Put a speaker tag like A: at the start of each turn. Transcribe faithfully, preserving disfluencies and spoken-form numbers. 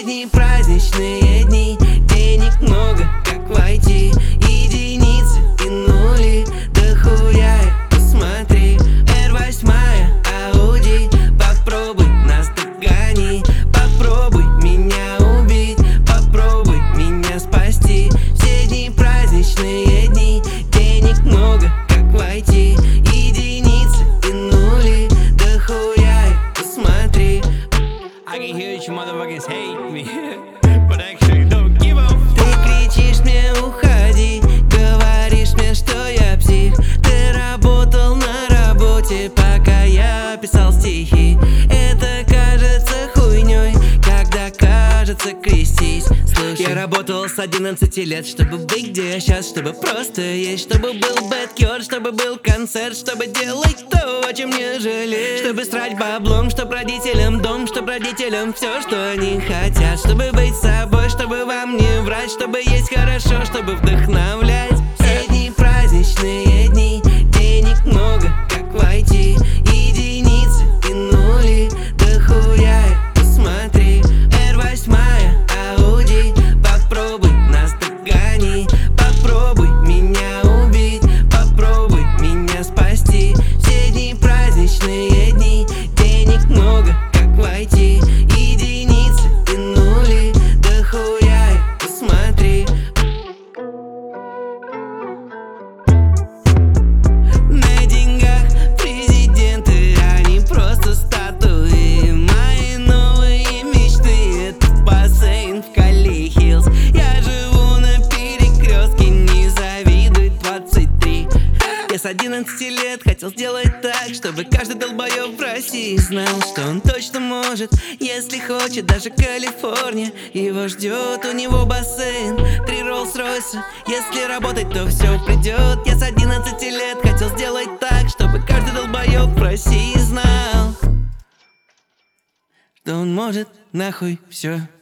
A: Все дни праздничные дни, денег много, как войти. Единицы и нули, да хуя, посмотри. эр восемь, Ауди, попробуй нас догони. Попробуй меня убить, попробуй меня спасти. Все дни праздничные дни, денег много, как войти. Единицы и нули, да хуя, посмотри.
B: I can hear that you motherfuckers hate me, but actually don't give a fuck.
A: Ты кричишь мне уходи, говоришь мне, что я псих. Ты работал на работе, пока я писал стихи. Это кажется хуйней, когда кажется крестись. Слушай, я работал с одиннадцати лет, чтобы быть где я сейчас, чтобы просто есть. Чтобы был бэткер, чтобы был концерт, чтобы делать то, о чем не жалею. Чтобы срать баблом, чтоб родителям дом, чтоб родителям все, что они хотят. Чтобы быть собой, чтобы вам не врать, чтобы есть хорошо, чтобы вдохновлять. Все дни праздничные дни, денег много, как войти. Единицы и нули, да хуя, посмотри. эр восемь, Ауди, попробуй нас догони. Попробуй меня убить, попробуй меня спасти. Все дни праздничные дни, денег много, как войти. Единицы и нули, да хуя, посмотри. На деньгах президенты, они просто статуи. Мои новые мечты — это бассейн в Кали Хиллз. Я живу на перекрестке, не завидуй двадцать три. Я с одиннадцати лет хотел сделать так, чтобы каждый долбоёб в России знал, что он точно может, если хочет. Даже Калифорния его ждет, у него бассейн, три Роллс-Ройса. Если работать, то все придет. Я с одиннадцати лет хотел сделать так, чтобы каждый долбоёб в России знал, что он может нахуй все.